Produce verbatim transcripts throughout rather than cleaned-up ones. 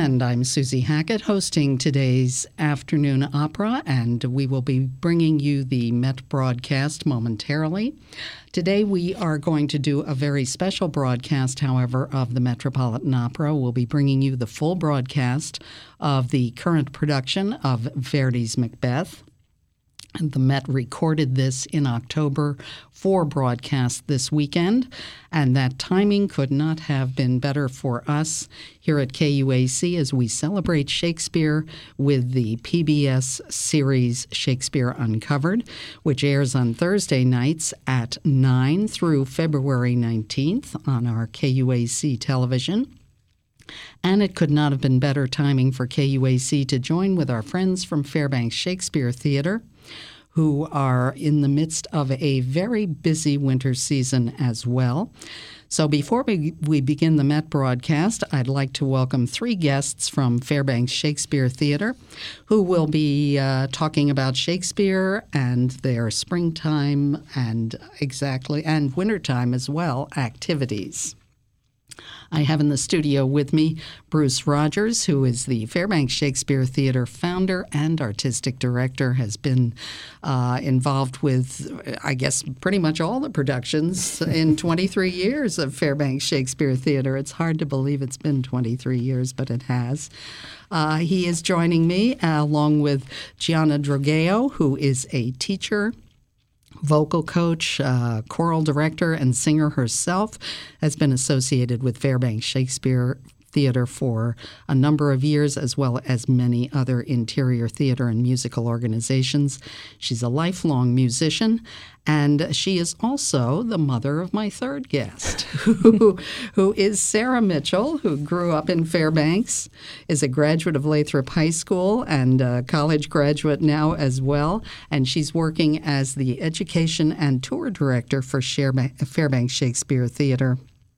and I'm Susie Hackett hosting today's afternoon opera, and we will be bringing you the Met broadcast momentarily. Today we are going to do a very special broadcast, however, of the Metropolitan Opera. We'll be bringing you the full broadcast of the current production of Verdi's Macbeth. And the Met recorded this in October for broadcast this weekend, and that timing could not have been better for us here at K U A C as we celebrate Shakespeare with the P B S series Shakespeare Uncovered, which airs on Thursday nights at nine through February nineteenth on our K U A C television. And it could not have been better timing for K U A C to join with our friends from Fairbanks Shakespeare Theatre, who are in the midst of a very busy winter season as well. So before we, we begin the Met broadcast, I'd like to welcome three guests from Fairbanks Shakespeare Theatre who will be uh, talking about Shakespeare and their springtime and exactly and wintertime as well activities. I have in the studio with me Bruce Rogers, who is the Fairbanks Shakespeare Theatre founder and artistic director, has been uh, involved with, I guess, pretty much all the productions in twenty-three years of Fairbanks Shakespeare Theatre. It's hard to believe it's been twenty-three years, but it has. Uh, he is joining me uh, along with Gianna Drogeo, who is a teacher, vocal coach, uh, choral director, and singer herself, has been associated with Fairbanks Shakespeare Theatre for a number of years, as well as many other interior theatre and musical organizations. She's a lifelong musician, and she is also the mother of my third guest, who, who is Sarah Mitchell, who grew up in Fairbanks, is a graduate of Lathrop High School and a college graduate now as well, and she's working as the education and tour director for Fairbanks Shakespeare Theatre,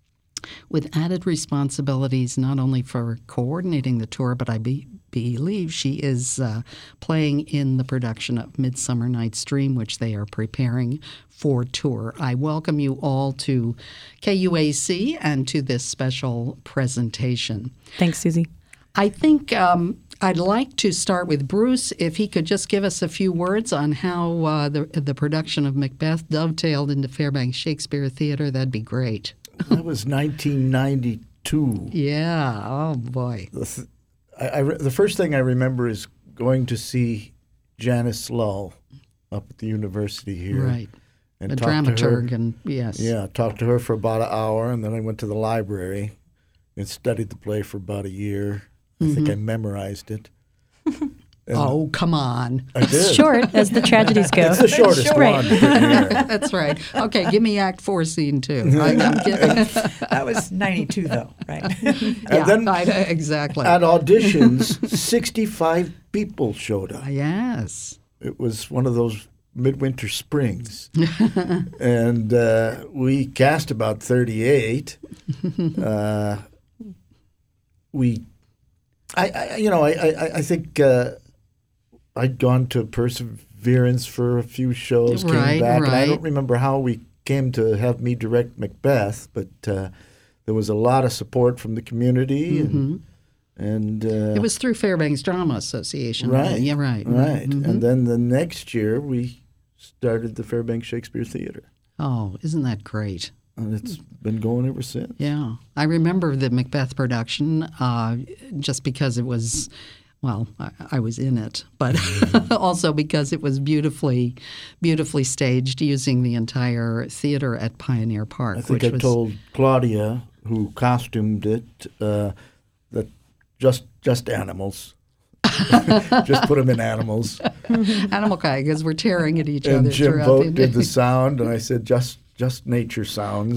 with added responsibilities not only for coordinating the tour, but I be, believe she is uh, playing in the production of Midsummer Night's Dream, which they are preparing for tour. I welcome you all to K U A C and to this special presentation. Thanks, Susie. I think um, I'd like to start with Bruce, if he could just give us a few words on how uh, the, the production of Macbeth dovetailed into Fairbanks Shakespeare Theatre. That'd be great. That was nineteen ninety-two. Yeah. Oh, boy. The, th- I, I re- the first thing I remember is going to see Janice Lull up at the university here. Right. And a talked to her. dramaturg, and yes. Yeah, talked to her for about an hour, and then I went to the library and studied the play for about a year. I mm-hmm. think I memorized it. And oh, come on. I did. Short, as the tragedies go. It's the shortest Short. one. That's right. Okay, give me Act Four, Scene Two. I, I'm kidding. That was ninety-two, though, right? yeah, then I, exactly. At auditions, sixty-five people showed up. Yes. It was one of those midwinter springs. and uh, we cast about thirty-eight. Uh, we, I, I, you know, I, I, I think... Uh, I'd gone to Perseverance for a few shows, came right, back, right. and I don't remember how we came to have me direct Macbeth, but uh, there was a lot of support from the community, mm-hmm. and, and uh, it was through Fairbanks Drama Association. Right, yeah, right, right. Mm-hmm. And then the next year we started the Fairbanks Shakespeare Theatre. Oh, isn't that great? And it's been going ever since. Yeah, I remember the Macbeth production uh, just because it was. Well, I, I was in it, but also because it was beautifully, beautifully staged using the entire theater at Pioneer Park. I think which I was... told Claudia, who costumed it, uh, that just just animals. Just put them in animals. Animal kind, because we're tearing at each and other. And Jim throughout Vogt the did the sound, and I said, just just nature sounds.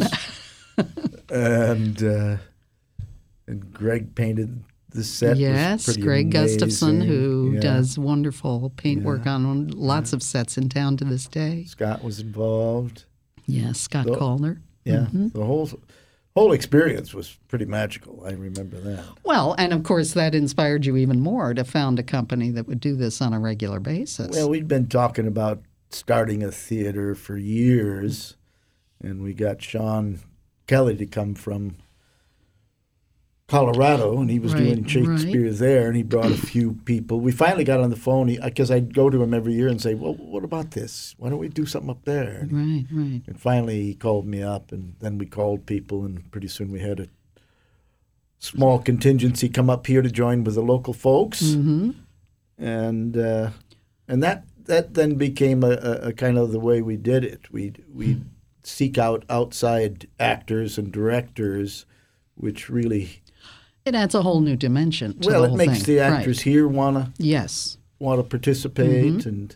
and uh, and Greg painted the set. Yes, was Greg amazing. Gustafson, who yeah. does wonderful paintwork yeah. on lots yeah. of sets in town to this day. Scott was involved. Yes, Scott the, Calder. Yeah, mm-hmm. the whole whole experience was pretty magical. I remember that. Well, and of course that inspired you even more to found a company that would do this on a regular basis. Well, we'd been talking about starting a theater for years, and we got Sean Kelly to come from Colorado, and he was Right, doing Shakespeare right. there, and he brought a few people. We finally got on the phone because I'd go to him every year and say, "Well, what about this? Why don't we do something up there?" And, Right, right. and finally, he called me up, and then we called people, and pretty soon we had a small contingency come up here to join with the local folks, Mm-hmm. and uh, and that that then became a, a, a kind of the way we did it. We we seek out outside actors and directors, which really It adds a whole new dimension to well, the it whole makes thing. the actors Right. here wanna Yes. want to participate, Mm-hmm. and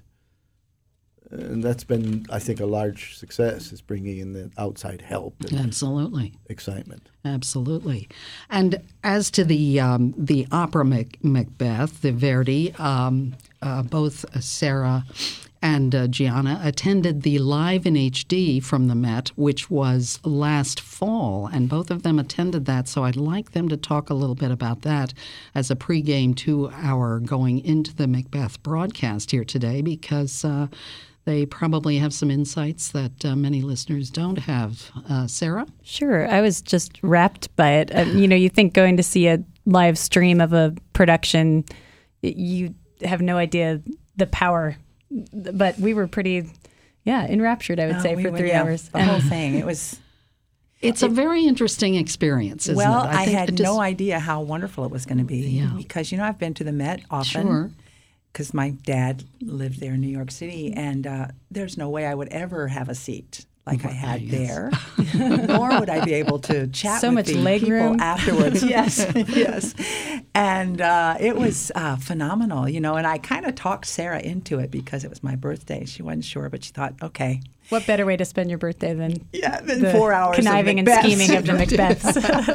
and that's been, I think, a large success, is bringing in the outside help and Absolutely. excitement. Absolutely. And as to the um, the opera Mac- Macbeth, the Verdi, um, uh, both Sarah and uh, Gianna attended the Live in H D from the Met, which was last fall, and both of them attended that. So I'd like them to talk a little bit about that as a pregame two-hour going into the Macbeth broadcast here today, because uh, they probably have some insights that uh, many listeners don't have. Uh, Sarah? Sure. I was just wrapped by it. Uh, you know, you think going to see a live stream of a production, y- you have no idea the power. But we were pretty, yeah, enraptured, I would Oh, say, we for went- three yeah, hours. The whole thing. It was, It's a very interesting experience, isn't well, it? I, think had it just- no idea how wonderful it was going to be. Yeah. Because, you know, I've been to the Met often. Sure. Because my dad lived there in New York City, and uh, there's no way I would ever have a seat like I had there, nor would I be able to chat So with much the leg people room. afterwards. Yes, yes, and uh, it was uh, phenomenal, you know. And I kind of talked Sarah into it because it was my birthday. She wasn't sure, but she thought, okay, What better way to spend your birthday than yeah, then the four hours conniving of and Macbeth. scheming of the Macbeths?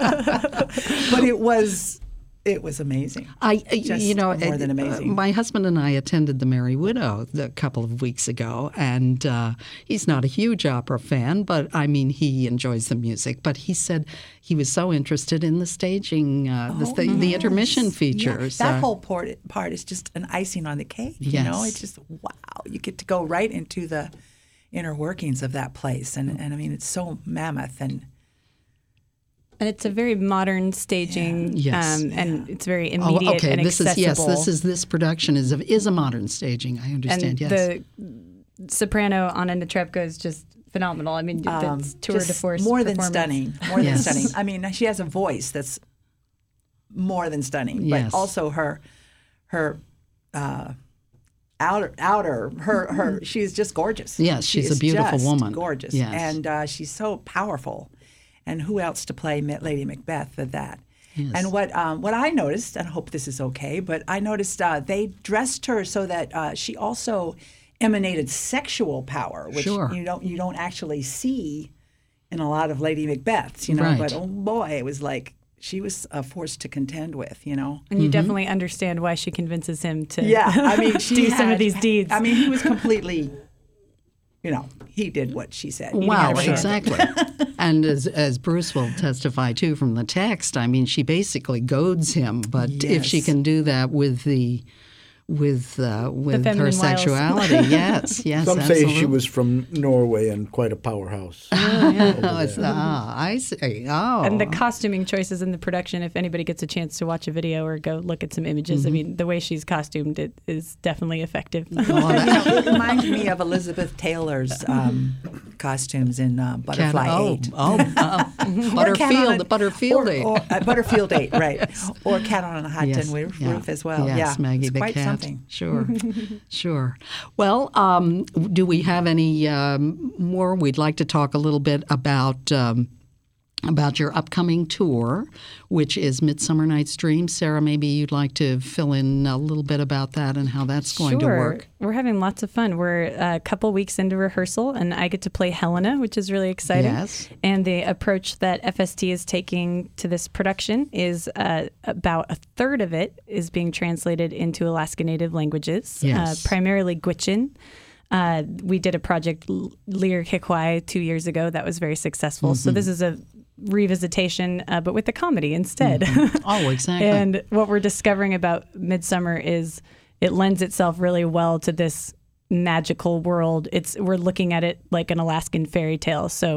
But it was, it was amazing. I, Just you know, more than uh, amazing. my husband and I attended the Merry Widow a couple of weeks ago, and uh, he's not a huge opera fan, but I mean, he enjoys the music. But he said he was so interested in the staging, uh, the, Oh, the, the yes. intermission Yeah, features. that uh, whole part, part is just an icing on the cake. You know, Yes. it's just wow. You get to go right into the inner workings of that place, and and I mean, it's so mammoth and. And it's a very modern staging, Yes. um, and it's very Oh, immediate okay. and This accessible. is yes. This is this production is a, is a modern staging. I understand. and yes. the soprano Anna Netrebko is just phenomenal. I mean, Um, it's tour de just force. more than performance. stunning. More Yes. than stunning. I mean, she has a voice that's more than stunning, Yes. but also her her uh, outer outer her her she's just gorgeous. Yes, She she's a is beautiful just woman. gorgeous, Yes. and uh, she's so powerful. And who else to play Ma- Lady Macbeth than that? Yes. And what um, what I noticed, and I hope this is okay, but I noticed uh, they dressed her so that uh, she also emanated sexual power, which Sure. you don't you don't actually see in a lot of Lady Macbeths, you know. Right. But oh boy, it was like she was a force to contend with, you know. And you definitely understand why she convinces him to Yeah, I mean, she do some had- of these deeds. I mean, he was completely, you know, he did what she said. He Wow, had her exactly. And as, as Bruce will testify too from the text, I mean, she basically goads him. But if she Yes. can do that with the with uh, with her feminine wiles. sexuality, yes, yes, Some absolutely. say she was from Norway and quite a powerhouse. Oh, it's, ah, I see. Oh, And the costuming choices in the production, if anybody gets a chance to watch a video or go look at some images, Mm-hmm. I mean, the way she's costumed it is definitely effective. you know, it reminds me of Elizabeth Taylor's um, costumes in uh, Butterfly oh, Eight. Oh, uh, Or Cat on Butterfield, a- Butterfield or, Eight. Or, uh, Butterfield Eight, right. Or Cat on a Hot Yes, Tin Roof, yeah. roof as well. Yes, yeah, Maggie it's the quite cat. something. Sure, sure. Well, um, do we have any um, more? We'd like to talk a little bit about um, about your upcoming tour, which is Midsummer Night's Dream. Sarah, maybe you'd like to fill in a little bit about that and how that's going sure. to work. We're having lots of fun. We're a couple weeks into rehearsal, and I get to play Helena, which is really exciting. Yes. And the approach that F S T is taking to this production is uh, about a third of it is being translated into Alaska Native languages, Yes. uh, primarily Gwich'in. Uh, we did a project, L- Lear Hikwai, two years ago that was very successful. So this is a revisitation, uh, but with a comedy instead. Oh, exactly. And what we're discovering about Midsummer is it lends itself really well to this magical world. It's we're looking at it like an Alaskan fairy tale. So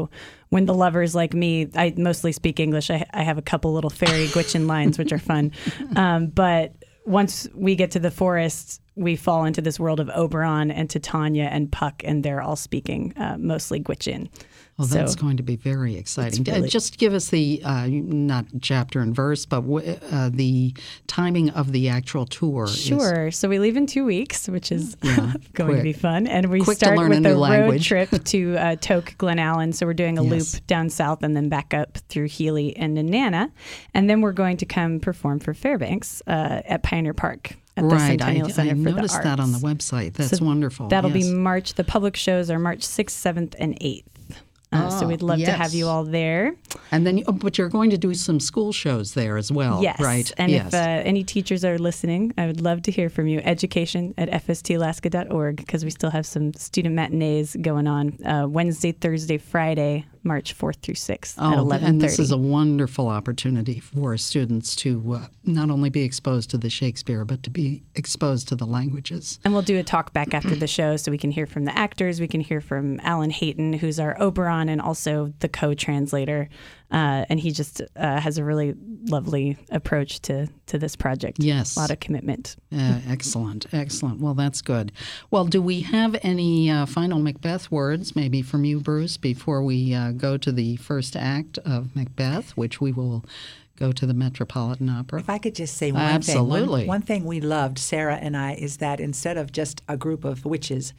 when the lovers like me, I mostly speak English. I, I have a couple little fairy Gwich'in lines, which are fun. Um, but once we get to the forest, we fall into this world of Oberon and Titania and Puck, and they're all speaking uh, mostly Gwich'in. Well, So that's going to be very exciting. really- Uh, Just give us the, uh, not chapter and verse, but w- uh, the timing of the actual tour. is- Sure. So we leave in two weeks, which is Yeah, going quick. to be fun. And we Quick to start learn with a a new road language. trip to uh, Toke, Glen Allen. So we're doing a Yes. loop down south and then back up through Healy and Nenana. And then we're going to come perform for Fairbanks uh, at Pioneer Park at the Right, I, Centennial I Center for the noticed Arts. that on the website. That's So wonderful. That'll yes. be March. The public shows are March sixth, seventh, and eighth. Uh, so Oh, we'd love to have yes. you all there. And then, oh, but you're going to do some school shows there as well, Yes. right? And yes. if uh, any teachers are listening, I would love to hear from you. Education at f s t alaska dot org, because we still have some student matinees going on uh, Wednesday, Thursday, Friday, March fourth through sixth at Oh, eleven thirty. and this is a wonderful opportunity for students to uh, not only be exposed to the Shakespeare, but to be exposed to the languages. And we'll do a talk back after the show so we can hear from the actors. We can hear from Alan Hayton, who's our Oberon and also the co-translator. Uh, and he just uh, has a really lovely approach to, to this project. Yes. A lot of commitment. Uh, excellent, excellent. Well, that's good. Well, do we have any uh, final Macbeth words, maybe from you, Bruce, before we uh, go to the first act of Macbeth, which we will go to the Metropolitan Opera? If I could just say one Absolutely. thing. One, one thing we loved, Sarah and I, is that instead of just a group of witches,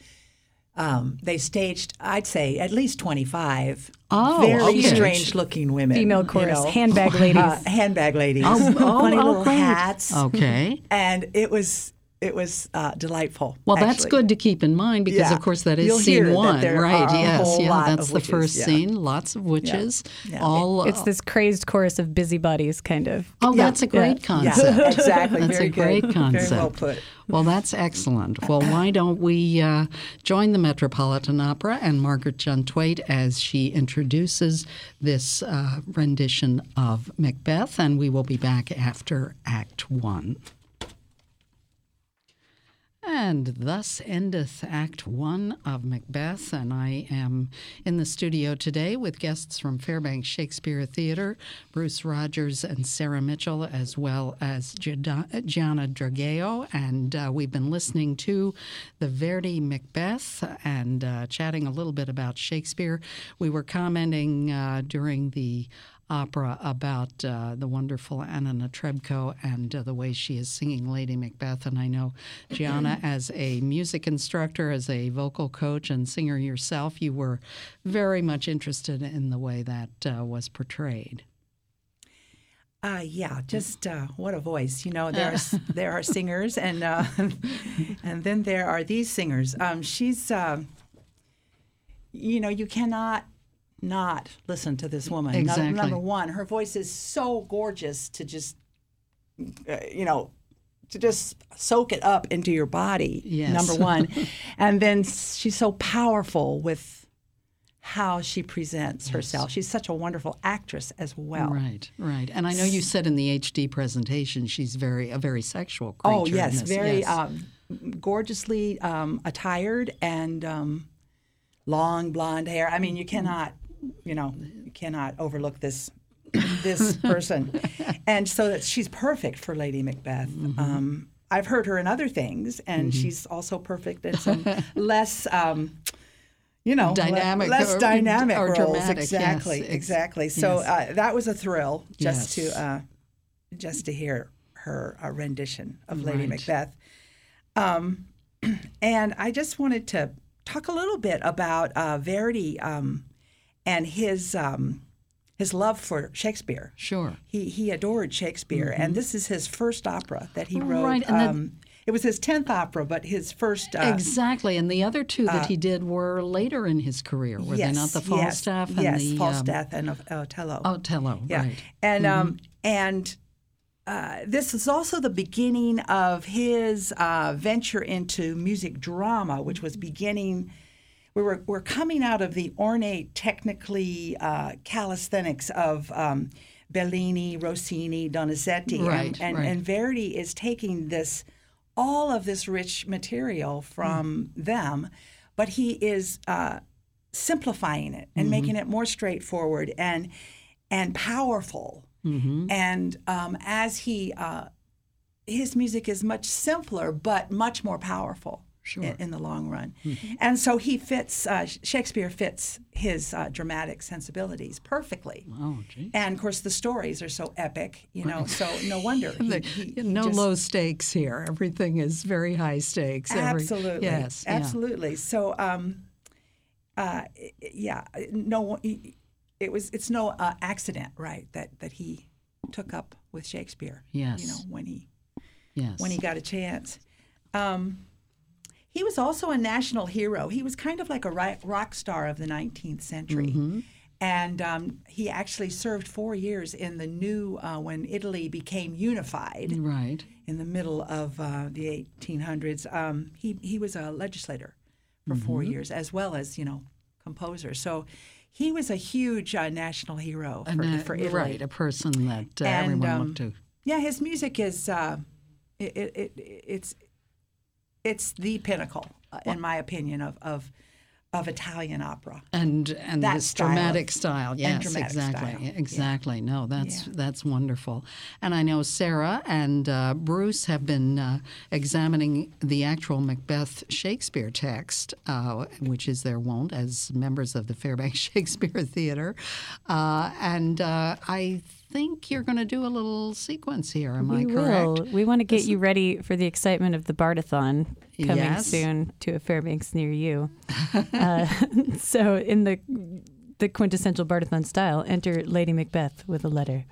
um, they staged, I'd say, at least twenty-five Oh, very okay. strange-looking women. Female you chorus, know. handbag ladies. Uh, handbag ladies. Oh, oh, funny oh, little great. hats. Okay. And it was it was uh, delightful. Well, that's actually. good to keep in mind because, Yeah. of course, that is You'll scene hear that one, there right? are a yes, whole yeah, lot that's of the witches, first yeah. scene. Lots of witches, Yeah. all. It's this crazed chorus of busybodies, kind of. oh, Yeah. that's a great Yeah. concept. Yeah, exactly. That's Very a great good. concept. Very well put. Well, that's excellent. Well, why don't we uh, join the Metropolitan Opera and Margaret John Twait as she introduces this uh, rendition of Macbeth, and we will be back after Act One. And thus endeth Act One of Macbeth, and I am in the studio today with guests from Fairbanks Shakespeare Theater, Bruce Rogers and Sarah Mitchell, as well as Giada- Gianna Drageo, and uh, we've been listening to the Verdi Macbeth and uh, chatting a little bit about Shakespeare. We were commenting uh, during the opera about uh, the wonderful Anna Netrebko and uh, the way she is singing Lady Macbeth. And I know, Gianna, as a music instructor, as a vocal coach and singer yourself, you were very much interested in the way that uh, was portrayed. Uh, yeah, just uh, what a voice! You know, there are s- there are singers, and uh, and then there are these singers. Um, she's, uh, you know, you cannot not listen to this woman. Exactly. Number, number one, her voice is so gorgeous to just, uh, you know, to just soak it up into your body. Yes. Number one, and then she's so powerful with how she presents herself. She's such a wonderful actress as well. Right, right. And I know you said in the H D presentation she's very a very sexual creature. Oh in yes, this. very Yes. Um, gorgeously um, attired and um, long blonde hair. I mean, you cannot, you know, you cannot overlook this this person. And so that she's perfect for Lady Macbeth. Mm-hmm. Um, I've heard her in other things, and Mm-hmm. she's also perfect in some less. Um, you know, Dynamic le- less or- dynamic or roles. dramatic, yes, Exactly, ex- exactly. So yes. uh, that was a thrill just Yes. to uh, just to hear her uh, rendition of Lady Right. Macbeth. Um, and I just wanted to talk a little bit about uh, Verdi um, and his um, his love for Shakespeare. Sure. He he adored Shakespeare, and this is his first opera that he wrote. Right, and then- um, it was his tenth opera, but his first. Uh, Exactly, and the other two that he did were later in his career, were yes, they not? The yes, Falstaff and yes, the Falstaff and uh, Othello. Um, Othello, Yeah, right? and um, and uh, this is also the beginning of his uh, venture into music drama, which was beginning. We were we're coming out of the ornate, technically uh, calisthenics of um, Bellini, Rossini, Donizetti, Right, and, and, right. and Verdi is taking this all of this rich material from them, but he is. Uh, simplifying it and making it more straightforward and and powerful. Mm-hmm. And um, as he, uh, his music is much simpler, but much more powerful Sure. in, in the long run. Mm-hmm. And so he fits, uh, Shakespeare fits his uh, dramatic sensibilities perfectly. Oh, geez. And of course, the stories are so epic, you know, so no wonder. He, The- he, he no just, low stakes here. Everything is very high stakes. Every- Absolutely. yes. yeah. Absolutely. So, um, uh, yeah, no, it was, it's no uh, accident, right, that, that he took up with Shakespeare. Yes. You know, when he, Yes. when he got a chance. Um, he was also a national hero. He was kind of like a ri- rock star of the nineteenth century. Mm-hmm. And um, he actually served four years in the new, uh, when Italy became unified Right. in the middle of uh, the eighteen hundreds. Um, he, he was a legislator for four Mm-hmm. years, as well as, you know, composer. So he was a huge uh, national hero for, And, uh, for Italy. Right, a person that uh, And, everyone um, looked to. Yeah, his music is uh, it, it, it it's it's the pinnacle, uh, in my opinion, of of of Italian opera. And and that this style dramatic of- style, and yes, dramatic exactly, style. exactly. No, that's Yeah. that's wonderful. And I know Sarah and uh, Bruce have been uh, examining the actual Macbeth Shakespeare text, uh, which is their wont as members of the Fairbanks Shakespeare Theater, uh, and uh, I think you're going to do a little sequence here. Am we I correct? will. We want to get you ready for the excitement of the Bardathon coming Yes. soon to a Fairbanks near you. uh, so, in the the quintessential Bardathon style, enter Lady Macbeth with a letter.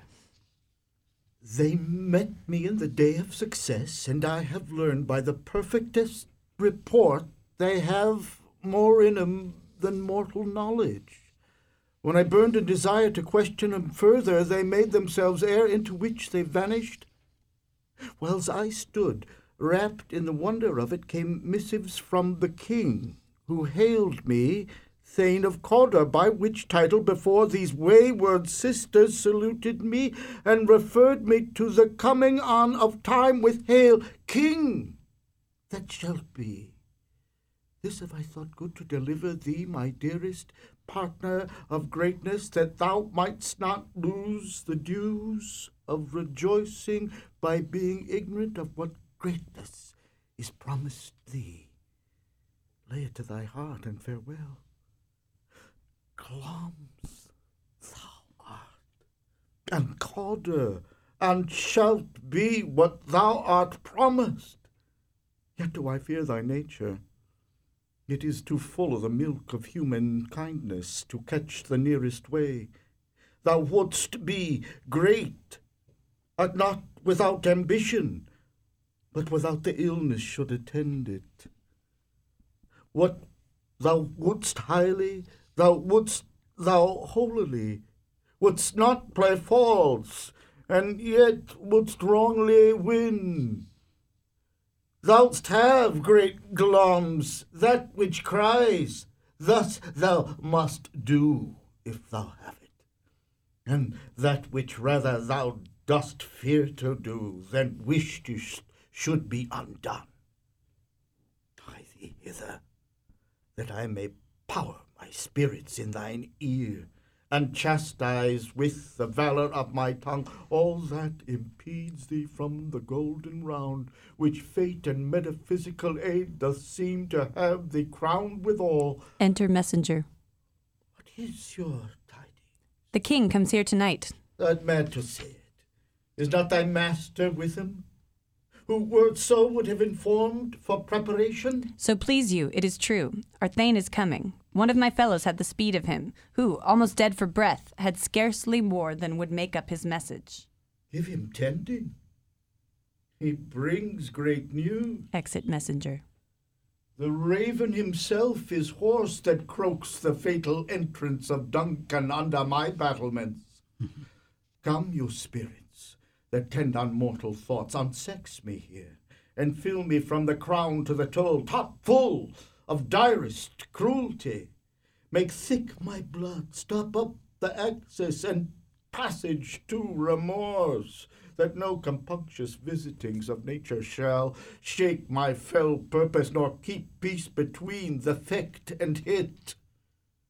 They met me in the day of success, and I have learned by the perfectest report they have more in 'em than mortal knowledge. When I burned a desire to question 'em further, they made themselves air into which they vanished. Whiles I stood, wrapped in the wonder of it, came missives from the king, who hailed me Thane of Cawdor, by which title before these wayward sisters saluted me, and referred me to the coming on of time with hail, King, that shalt be. This have I thought good to deliver thee, my dearest partner of greatness, that thou mightst not lose the dues of rejoicing by being ignorant of what greatness is promised thee. Lay it to thy heart and farewell. Glamis thou art, and Cawdor, and shalt be what thou art promised. Yet do I fear thy nature. It is too full of the milk of human kindness to catch the nearest way. Thou wouldst be great, art not without ambition, but without the illness should attend it. What thou wouldst highly, thou wouldst thou holily, wouldst not play false, and yet wouldst wrongly win. Thou'st have, great Glamis, that which cries, thus thou must do, if thou have it, and that which rather thou dost fear to do than wish to sh- should be undone. Hie thee hither, that I may power my spirits in thine ear, and chastise with the valor of my tongue all that impedes thee from the golden round, which fate and metaphysical aid doth seem to have thee crowned withal. Enter messenger. What is your tidings? The king comes here tonight. That man to say it. Is not thy master with him? Who word so would have informed for preparation? So please you, it is true. Our Thane is coming. One of my fellows had the speed of him, who, almost dead for breath, had scarcely more than would make up his message. Give him tending. He brings great news. Exit messenger. The raven himself is hoarse that croaks the fatal entrance of Duncan under my battlements. Come, you spirits, that tend on mortal thoughts, unsex me here, and fill me from the crown to the toe, top full of direst cruelty. Make thick my blood, stop up the access and passage to remorse, that no compunctious visitings of nature shall shake my fell purpose, nor keep peace between the fecht and hit.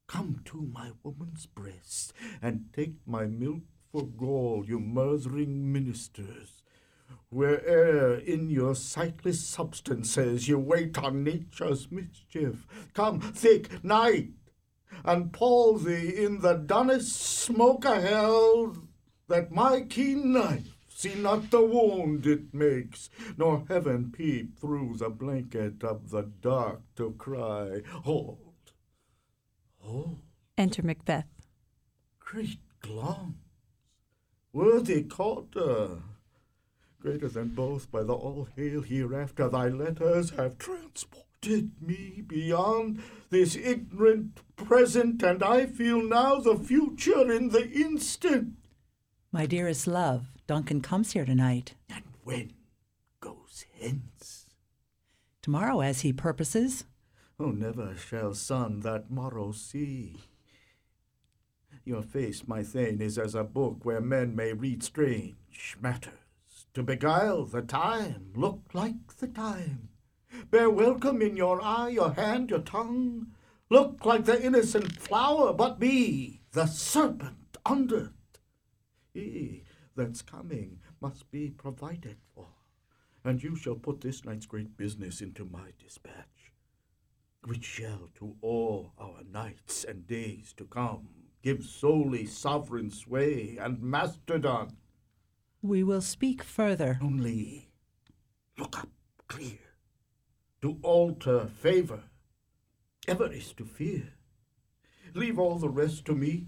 Come to my woman's breast, and take my milk for gall, you murthering ministers. Where'er in your sightless substances you wait on nature's mischief, come thick night, and palsy in the dunnest smoke of hell, that my keen knife see not the wound it makes, nor heaven peep through the blanket of the dark to cry, hold, hold. Enter Macbeth. Great Glamis, worthy Calder, greater than both by the all-hail hereafter, thy letters have transported me beyond this ignorant present, and I feel now the future in the instant. My dearest love, Duncan comes here tonight. And when goes hence? Tomorrow, as he purposes. Oh, never shall sun that morrow see. Your face, my Thane, is as a book where men may read strange matters. To beguile the time, look like the time. Bear welcome in your eye, your hand, your tongue. Look like the innocent flower, but be the serpent under't. He that's coming must be provided for, and you shall put this night's great business into my dispatch, which shall to all our nights and days to come give solely sovereign sway and masterdom. We will speak further. Only look up clear. To alter favor ever is to fear. Leave all the rest to me.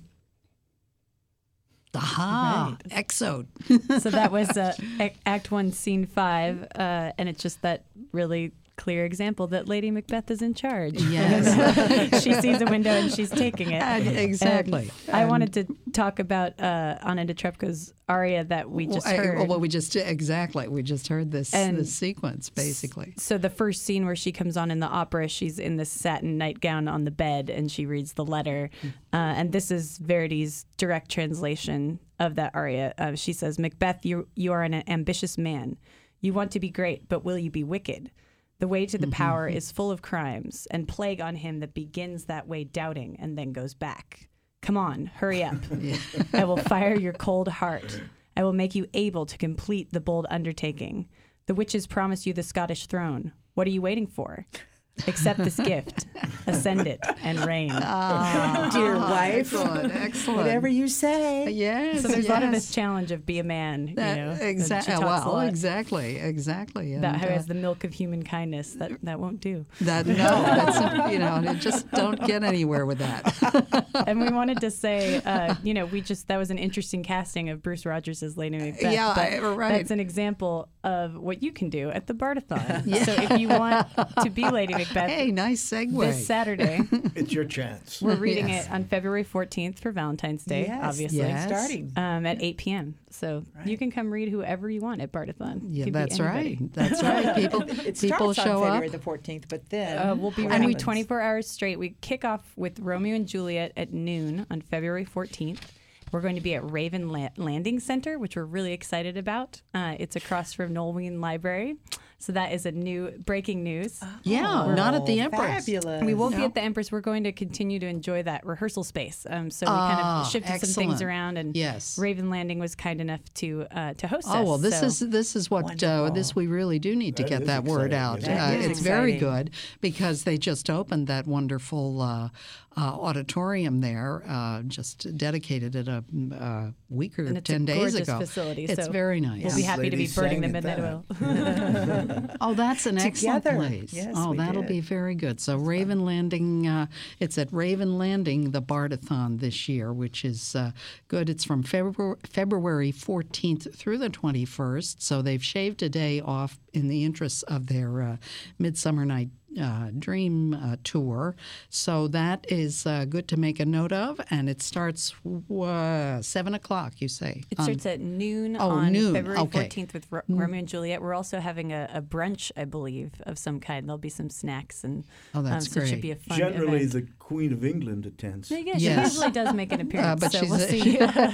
Aha, Exode. So that was uh, Ac- Act One, Scene Five, uh, and it's just that really clear example that Lady Macbeth is in charge. Yes. She sees a window and she's taking it. And exactly. And I wanted to talk about uh, Anna Netrebko's aria that we just well, I- heard. well, we just exactly we just heard this And this sequence basically. So the first scene where she comes on in the opera, she's in this satin nightgown on the bed and she reads the letter. Uh, and this is Verdi's direct translation of that aria. Uh, she says, Macbeth, you, you are an ambitious man. You want to be great, but will you be wicked? The way to the power is full of crimes, and plague on him that begins that way doubting and then goes back. Come on, hurry up. I will fire your cold heart. I will make you able to complete the bold undertaking. The witches promise you the Scottish throne. What are you waiting for? Accept this gift, ascend it, and reign. Oh, Dear wife. Excellent, excellent. Whatever you say. Yes. So there's yes. a lot of this challenge of be a man, you That- know. exa- She talks a well, lot exactly, exactly. about And, how uh, as the milk of human kindness. That that won't do. that no, that's you know, just don't get anywhere with that. And we wanted to say, uh, you know, we just that was an interesting casting of Bruce Rogers as Lady Macbeth. Yeah, but I- right. That's an example of what you can do at the Bardathon. So if you want to be Lady Macbeth Hey, nice segue. this Saturday, It's your chance. we're reading Yes. it on February fourteenth for Valentine's Day, Yes, obviously. yes. Starting. Um, at eight p.m. So you can come read whoever you want at Bardathon. Yeah, Could be that's anybody. right. That's right. People It people starts show on February up. the fourteenth, but then Uh, we'll be what running happens? twenty-four hours straight. We kick off with Romeo and Juliet at noon on February fourteenth. We're going to be at Raven La- Landing Center, which we're really excited about. Uh, it's across from Nolwenn Library. So that is a new breaking news. Yeah, not at the Oh, Empress. Fabulous. We won't be No. at the Empress. We're going to continue to enjoy that rehearsal space. Um, so we kind Ah, of shifted some things excellent. around, and Yes. Raven Landing was kind enough to uh, to host us. Oh well, this So- is this is what uh, Wonderful. this we really do need to That get is that word exciting, out. isn't it? That Uh, is it's very exciting. good because they just opened that wonderful uh, uh, auditorium there, uh, just dedicated it a, a week or And it's ten a days gorgeous ago. facility. It's so very nice. We'll be happy to be Ladies burning the sang at midnight that. oil. Oh, that's an excellent Together. place. Yes, oh, we that'll did. be very good. So Raven Landing, uh, it's at Raven Landing, the Bardathon this year, which is uh, good. It's from February, February fourteenth through the twenty-first. So they've shaved a day off in the interests of their uh, Midsummer Night uh, Dream uh, tour. So that is uh, good to make a note of. And it starts uh, seven o'clock, you say? It on- starts at noon Oh, on noon. February Okay. fourteenth with Ro- Romeo and Juliet. We're also having a, a brunch, I believe, of some kind. There'll be some snacks, and Oh, that's um, so it should great. be a fun Generally, event. the Queen of England attends. Yeah, Yes. she usually does make an appearance, Uh, but so she's we'll a- see.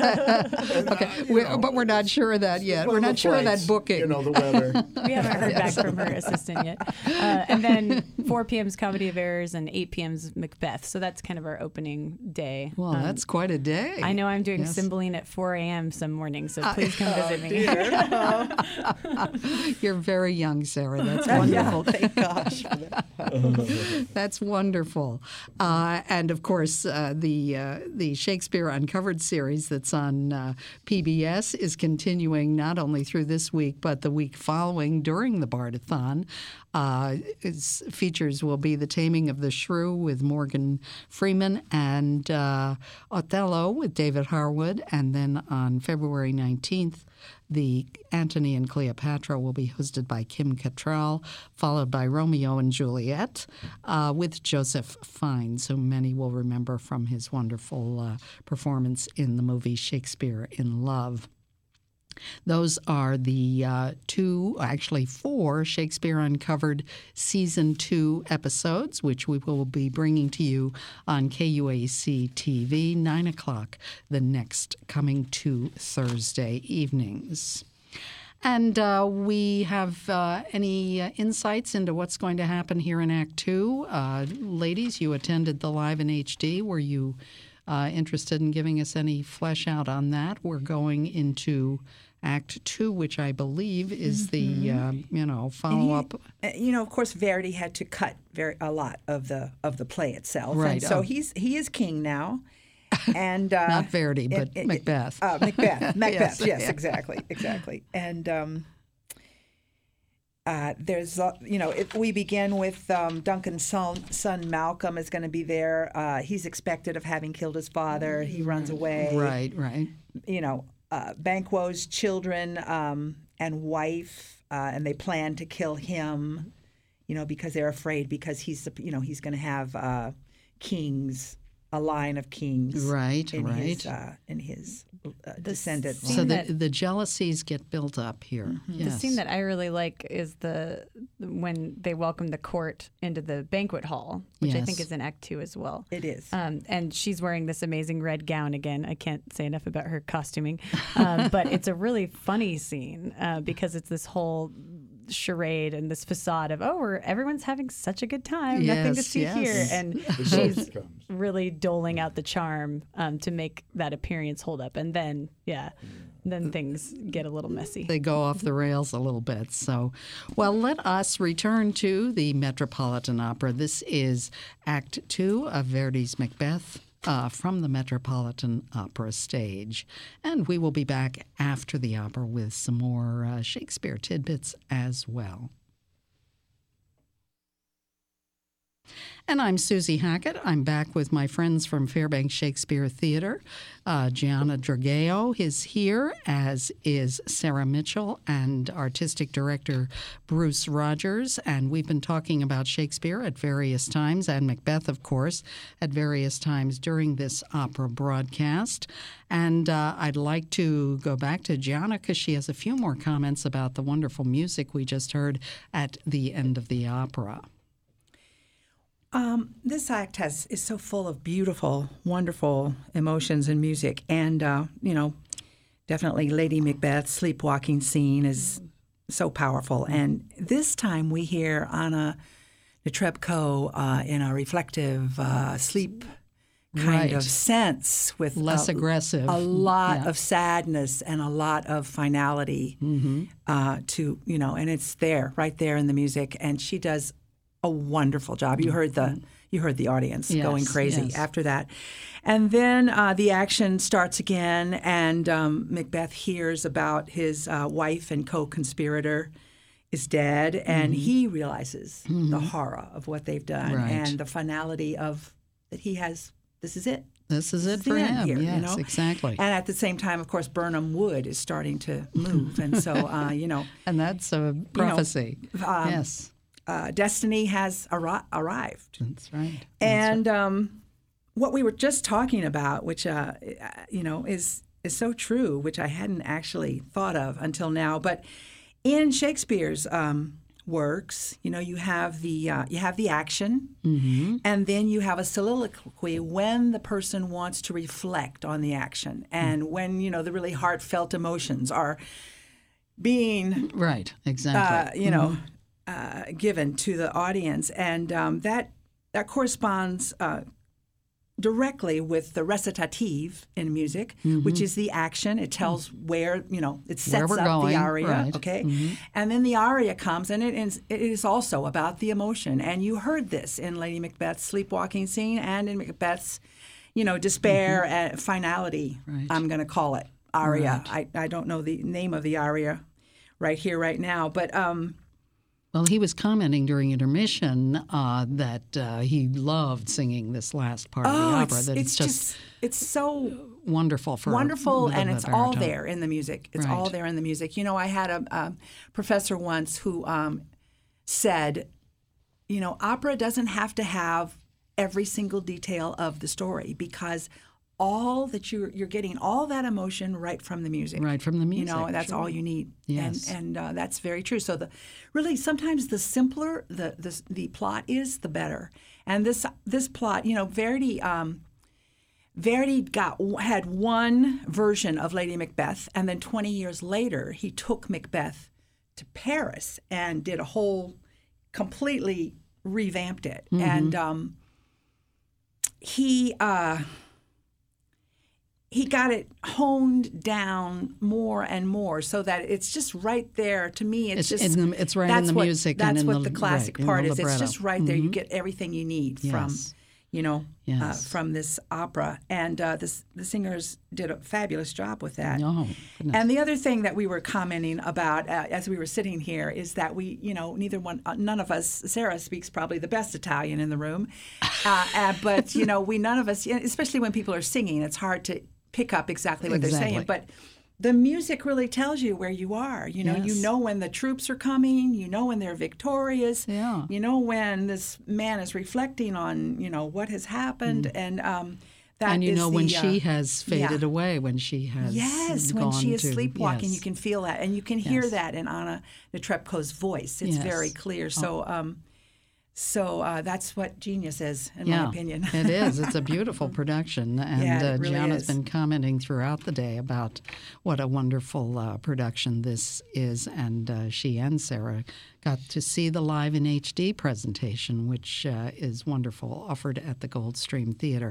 Okay, we're, but we're not sure of that yet. Well, we're the not sure of that flights, booking. You know, the weather. We haven't heard back from her assistant yet. Uh, and then four p.m. is Comedy of Errors and eight p.m. is Macbeth. So that's kind of our opening day. Well, Um, that's quite a day. I know I'm doing Yes. Cymbeline at four a.m. some mornings, so please come visit me. You're very young, Sarah. That's wonderful. Thank gosh for that. That's wonderful. Uh, and of course, uh, the uh, the Shakespeare Uncovered series that's on uh, P B S is continuing not only through this week, but the week following during the Bardathon. Uh, its features will be The Taming of the Shrew with Morgan Freeman and uh, Othello with David Harwood. And then on February nineteenth, the Antony and Cleopatra will be hosted by Kim Cattrall, followed by Romeo and Juliet uh, with Joseph Fiennes, whom many will remember from his wonderful uh, performance in the movie Shakespeare in Love. Those are the uh, two, actually four, Shakespeare Uncovered Season two episodes, which we will be bringing to you on K U A C T V, nine o'clock, the next coming two Thursday evenings. And uh, we have uh, any uh, insights into what's going to happen here in Act Two. Uh, ladies, you attended the Live in H D. Were you uh, interested in giving us any flesh out on that? We're going into Act Two, which I believe is Mm-hmm. the uh, you know follow up. Uh, You know, of course, Verdi had to cut very a lot of the of the play itself, Right. And so Oh. he's he is king now, and uh, Not Verdi, but it- it- Macbeth. Uh, Macbeth, Macbeth, Yes, yes, yeah. exactly, exactly, and. Um, Uh, there's, uh, you know, it, we begin with um, Duncan's son, son Malcolm is going to be there. Uh, he's expected of having killed his father. He runs away. Right, right. You know, uh, Banquo's children um, and wife, uh, and they plan to kill him. You know, because they're afraid because he's, you know, he's going to have uh, kings, a line of kings, Right, in right. His, uh, in his uh, descendants. scene So the, that- the jealousies get built up here. Mm-hmm. Yes. The scene that I really like is the when they welcome the court into the banquet hall, which I Yes. think is in Act Two as well. It is. Um, and she's wearing this amazing red gown again. I can't say enough about her costuming, um, but it's a really funny scene uh, because it's this whole charade and this facade of oh, we're everyone's having such a good time, nothing to Yes, see yes. here, and The she's ghost comes. really doling out the charm um, to make that appearance hold up, and then yeah, then things get a little messy. They go off the rails a little bit. So, well, let us return to the Metropolitan Opera. This is Act Two of Verdi's Macbeth. Uh, from the Metropolitan Opera stage. And we will be back after the opera with some more uh, Shakespeare tidbits as well. And I'm Susie Hackett. I'm back with my friends from Fairbanks Shakespeare Theater. Uh, Gianna Drageo is here, as is Sarah Mitchell and Artistic Director Bruce Rogers. And we've been talking about Shakespeare at various times, and Macbeth, of course, at various times during this opera broadcast. And uh, I'd like to go back to Gianna because she has a few more comments about the wonderful music we just heard at the end of the opera. Um, this act has is so full of beautiful, wonderful emotions and music, and uh, you know, definitely Lady Macbeth's sleepwalking scene is so powerful. And this time we hear Anna Netrebko uh, in a reflective kind sleep kind Right. of sense, with Less a, aggressive. a lot Yeah. of sadness and a lot of finality uh, to you know, and it's there, right there in the music, and she does a wonderful job. You heard the you heard the audience Yes, going crazy yes. after that, and then uh, the action starts again, and um, Macbeth hears about his uh, wife and co-conspirator is dead, and Mm-hmm. he realizes the horror of what they've done Right. and the finality of that he has. This is it. This is it the for end him. here, yes, you know? exactly. And at the same time, of course, Burnham Wood is starting to move, and so uh, you know. And that's a prophecy. um, yes, Uh, destiny has arri- arrived. that's right. And um, what we were just talking about, which uh, you know is is so true, which I hadn't actually thought of until now. But in Shakespeare's um, works, you know, you have the uh, you have the action, and then you have a soliloquy when the person wants to reflect on the action, and when you know the really heartfelt emotions are being, Right, exactly. uh, you know. uh, given to the audience, and um, that that corresponds uh, directly with the recitative in music, mm-hmm. which is the action. It tells where, you know, it sets up going. the aria, Right. okay? Mm-hmm. And then the aria comes, and it is, it is also about the emotion. And you heard this in Lady Macbeth's sleepwalking scene and in Macbeth's, you know, despair mm-hmm. and finality, right. I'm going to call it, aria. Right. I, I don't know the name of the aria right here, right now, but... Um, Well, he was commenting during intermission uh, that uh, he loved singing this last part oh, of the opera. It's, that it's, it's just, just it's so wonderful for wonderful, the, and the it's all baritone. there in the music. It's Right. all there in the music. You know, I had a, a professor once who um, said, you know, opera doesn't have to have every single detail of the story because all that you're you're getting all that emotion right from the music. Right from the music. You know, that's sure. all you need. Yes. And and uh, that's very true. So the really sometimes the simpler the the, the plot is, the better. And this this plot, you know, Verdi um, Verdi got had one version of Lady Macbeth, and then twenty years later he took Macbeth to Paris and did a whole completely revamped it. Mm-hmm. And um, he uh, he got it honed down more and more so that it's just right there. To me, it's, It's, just in the, it's right that's in the what, music. That's and in what the, the classic right, part in is. the It's libretto. just right there. Mm-hmm. You get everything you need Yes. from, you know, Yes. uh, from this opera. And uh, this, the singers did a fabulous job with that. Oh, goodness. And the other thing that we were commenting about uh, as we were sitting here is that we, you know, neither one, uh, none of us, Sarah speaks probably the best Italian in the room, uh, uh, but, you know, we, none of us, especially when people are singing, it's hard to pick up exactly what Exactly. they're saying. But the music really tells you where you are. You know, Yes. you know when the troops are coming. You know when they're victorious. Yeah. You know when this man is reflecting on, you know, what has happened, Mm. and um, that and you is know the, when uh, she has faded yeah. away, when she has Yes, when gone she is to, sleepwalking, yes. you can feel that, and you can hear Yes. that in Anna Netrebko's voice. It's Yes. very clear. So, um, so uh, that's what genius is, in yeah, my opinion. it is. It's a beautiful production, and Yeah, it uh, really Gianna's is. been commenting throughout the day about what a wonderful uh, production this is, and uh, she and Sarah got to see the live in H D presentation, which uh, is wonderful, offered at the Goldstream Theater.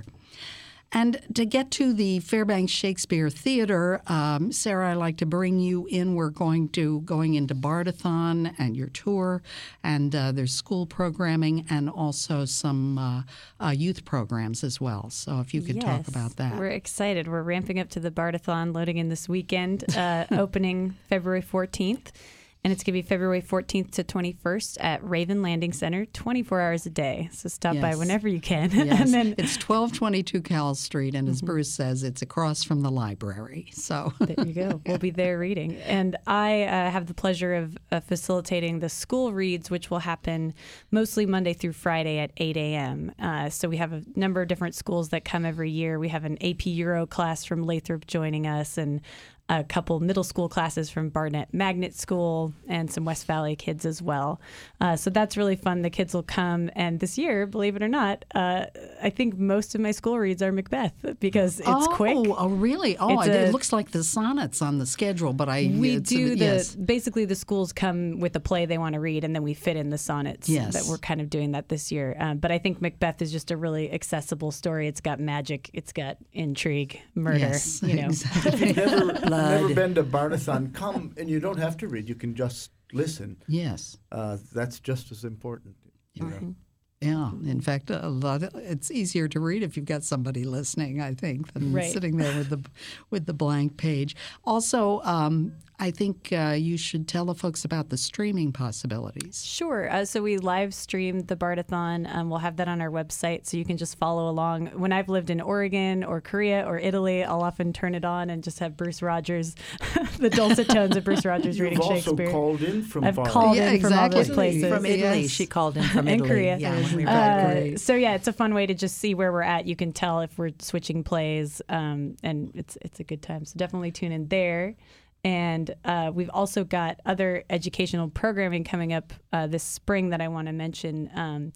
And to get to the Fairbanks Shakespeare Theater, um, Sarah, I'd like to bring you in. We're going to going into Bardathon and your tour, and uh, there's school programming and also some uh, uh, youth programs as well. So if you could talk Yes, about that. We're excited. We're ramping up to the Bardathon, loading in this weekend, uh, opening February fourteenth. And it's going to be February fourteenth to twenty-first at Raven Landing Center, twenty-four hours a day. So stop by Yes. whenever you can. Yes. and then It's twelve twenty-two Cal Street, and as Bruce says, it's across from the library. So there you go. We'll be there reading. And I uh, have the pleasure of uh, facilitating the school reads, which will happen mostly Monday through Friday at eight a.m. Uh, so we have a number of different schools that come every year. We have an A P Euro class from Lathrop joining us, and a couple middle school classes from Barnett Magnet School, and some West Valley kids as well. Uh, so that's really fun. The kids will come. And this year, believe it or not, uh, I think most of my school reads are Macbeth because it's oh, quick. Oh, really? Oh, It's it, a- it looks like the sonnets on the schedule, but I We it's a- do the yes. basically the schools come with a play they want to read, and then we fit in the sonnets. Yes. That we're kind of doing that this year. Um, but I think Macbeth is just a really accessible story. It's got magic, it's got intrigue, murder. Yes, you know, exactly. Never, Blood. never been to Bardathon, come and you don't have to read. You can just listen. Yes. Uh, that's just as important. You know? Yeah, in fact, a lot. Of, it's easier to read if you've got somebody listening, I think, than Right. sitting there with the with the blank page. Also, um, I think uh, you should tell the folks about the streaming possibilities. Sure. Uh, so we live streamed the Bardathon. Um, we'll have that on our website, so you can just follow along. When I've lived in Oregon or Korea or Italy, I'll often turn it on and just have Bruce Rogers, the dulcet tones of Bruce Rogers You've reading also Shakespeare. called in from I've Bar- called Yeah, in from all those exactly. places. From Italy, Yes. she called in from And Italy. Korea. Yeah, when we were Uh, Great. so yeah, it's a fun way to just see where we're at. You can tell if we're switching plays, um, and it's it's a good time. So definitely tune in there. And uh, we've also got other educational programming coming up uh, this spring that I want to mention. Um,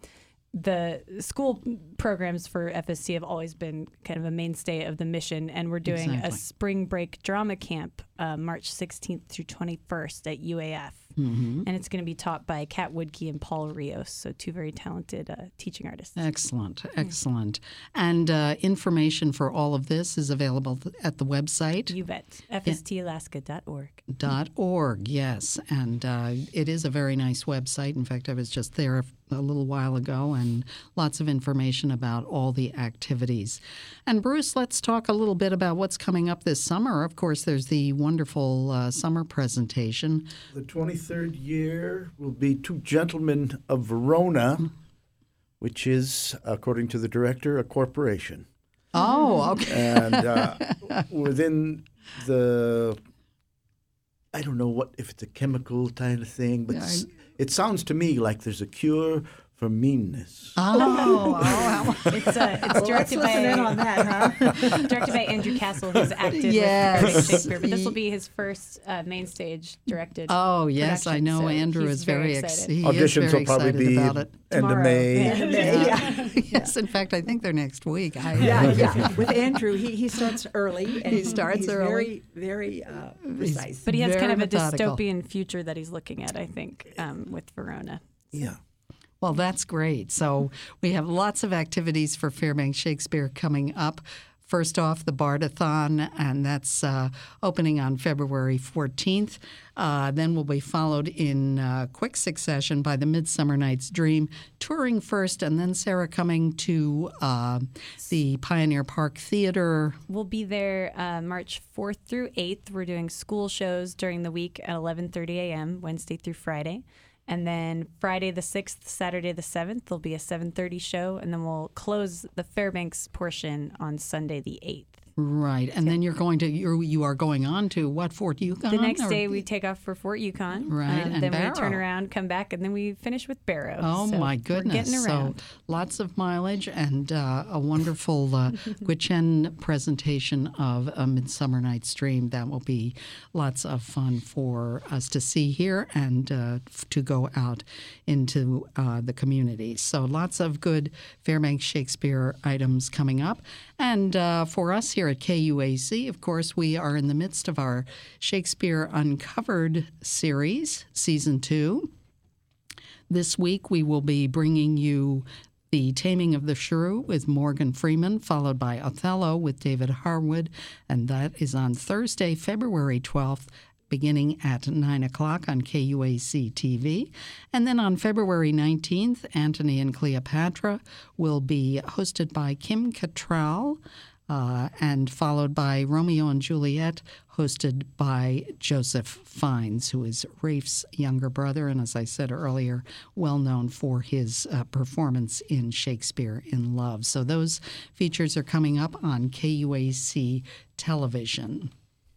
the school programs for F S C have always been kind of a mainstay of the mission, and we're doing Exactly. a spring break drama camp uh, March sixteenth through twenty-first at U A F. and it's going to be taught by Kat Woodkey and Paul Rios, so two very talented uh, teaching artists. Excellent, excellent. And uh, information for all of this is available th- at the website. You bet. F S T Alaska dot org. Dot org, yes. And uh, it is a very nice website. In fact, I was just there a little while ago, and lots of information about all the activities. And Bruce, let's talk a little bit about what's coming up this summer. Of course, there's the wonderful uh, summer presentation. The twenty-third year will be Two Gentlemen of Verona, which is, according to the director, a corporation. Oh, okay. And uh, within the, I don't know what if it's a chemical kind of thing, but s- it sounds to me like there's a cure for meanness. Oh, oh, It's, uh, it's directed by in on that, huh? directed by Andrew Castle, who's acted Yes. with Fairbanks Shakespeare. But this will be his first uh, main stage directed. oh, yes, I production, know so Andrew he's is very very excited. excited. He is Auditions very will probably excited be about it. end of Tomorrow. May. Yeah. yeah. Yes, in fact, I think they're next week. I, Yeah, yeah. With Andrew, he, he starts early. And He starts he's early. Very, very uh, precise. But he has Very kind of a methodical. dystopian future that he's looking at, I think, um, with Verona. Yeah. Well, that's great. So we have lots of activities for Fairbanks Shakespeare coming up. First off, the Bardathon, and that's uh, opening on February fourteenth. Uh, then will be followed in uh, quick succession by the Midsummer Night's Dream, touring first, and then Sarah coming to uh, the Pioneer Park Theater. We'll be there uh, March fourth through eighth. We're doing school shows during the week at eleven thirty a.m., Wednesday through Friday. And then Friday the sixth, Saturday the seventh, there'll be a seven thirty show. And then we'll close the Fairbanks portion on Sunday the eighth. Right, and then you're going to you're, you are going on to what, Fort Yukon? The next or- day we take off for Fort Yukon. Right, um, and then Barrow. we turn around, come back, and then we finish with Barrow. Oh, So my we're goodness. getting around. So lots of mileage and uh, a wonderful uh, Gwich'en presentation of A Midsummer Night's Dream. That will be lots of fun for us to see here and uh, f- to go out into uh, the community. So lots of good Fairbanks Shakespeare items coming up. And uh, for us here at K U A C, of course, we are in the midst of our Shakespeare Uncovered series, Season two. This week, we will be bringing you The Taming of the Shrew with Morgan Freeman, followed by Othello with David Harwood, and that is on Thursday, February twelfth, beginning at nine o'clock on K U A C T V. And then on February nineteenth, Antony and Cleopatra will be hosted by Kim Cattrall, Uh, and followed by Romeo and Juliet, hosted by Joseph Fiennes, who is Rafe's younger brother, and as I said earlier, well known for his uh, performance in Shakespeare in Love. So those features are coming up on K U A C television.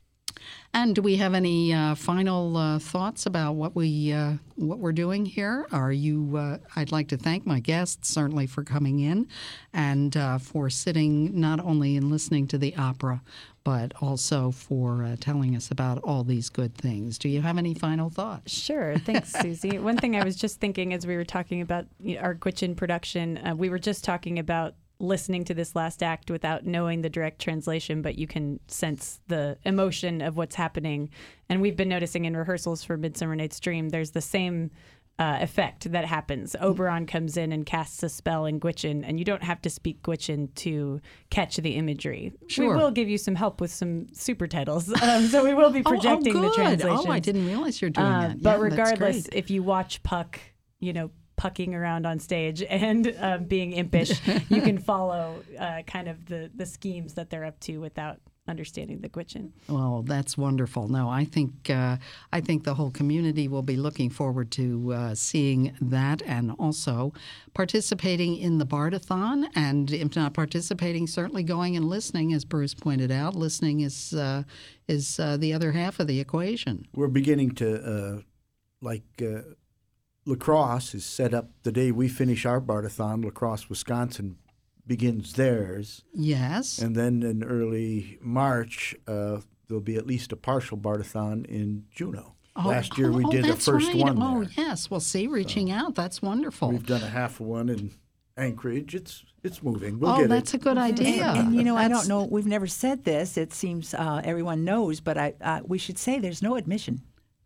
And do we have any uh, final uh, thoughts about what we uh, what we're doing here? Are you? Uh, I'd like to thank my guests certainly for coming in and uh, for sitting not only and listening to the opera, but also for uh, telling us about all these good things. Do you have any final thoughts? Sure. Thanks, Susie. One thing I was just thinking as we were talking about you know, our Gwich'en production, uh, we were just talking about listening to this last act without knowing the direct translation, but you can sense the emotion of what's happening. And we've been noticing in rehearsals for Midsummer Night's Dream, there's the same uh, effect that happens. Oberon comes in and casts a spell in Gwich'en, and you don't have to speak Gwich'en to catch the imagery. Sure. We will give you some help with some super titles. Um, so we will be projecting oh, oh, the good. translation. Oh, I didn't realize you're doing Uh, that. but Yeah, that's regardless, great. if you watch Puck, you know, pucking around on stage and uh, being impish, you can follow uh, kind of the, the schemes that they're up to without understanding the Gwich'en. Well, that's wonderful. No, I think uh, I think the whole community will be looking forward to uh, seeing that, and also participating in the Bardathon. And if not participating, certainly going and listening, as Bruce pointed out. Listening is uh, is uh, the other half of the equation. We're beginning to, uh, like, uh, La Crosse is set up the day we finish our Bardathon. La Crosse, Wisconsin begins theirs. Yes. And then in early March, uh, there'll be at least a partial Bardathon in Juneau. Oh, Last year we oh, did the that's first right. one Oh, there. yes. Well, see, reaching out, that's wonderful. We've done a half one in Anchorage. It's it's moving. We'll oh, get that's it. a good idea. And, and, you know, I That's- don't know. We've never said this. It seems uh, everyone knows, but I uh, we should say there's no admission.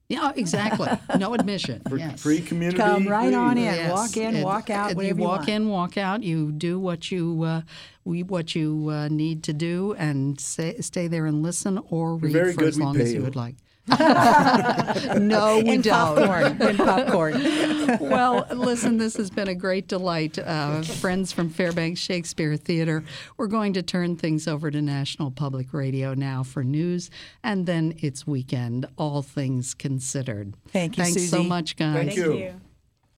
Yeah, exactly. No admission. Yes. Free community. Come right on in. Yes. Walk in, And- walk out, and whatever you you walk want. in, walk out. You do what you uh, we what you uh, need to do, and stay, stay there and listen or read very for good. as We long pay as you you. would like. No, we in don't. popcorn. In popcorn. Well, listen, this has been a great delight. Uh, friends from Fairbanks Shakespeare Theater, we're going to turn things over to National Public Radio now for news, and then it's weekend, all things considered. Thank you, Thanks so Susie. much, guys. Thank you. you.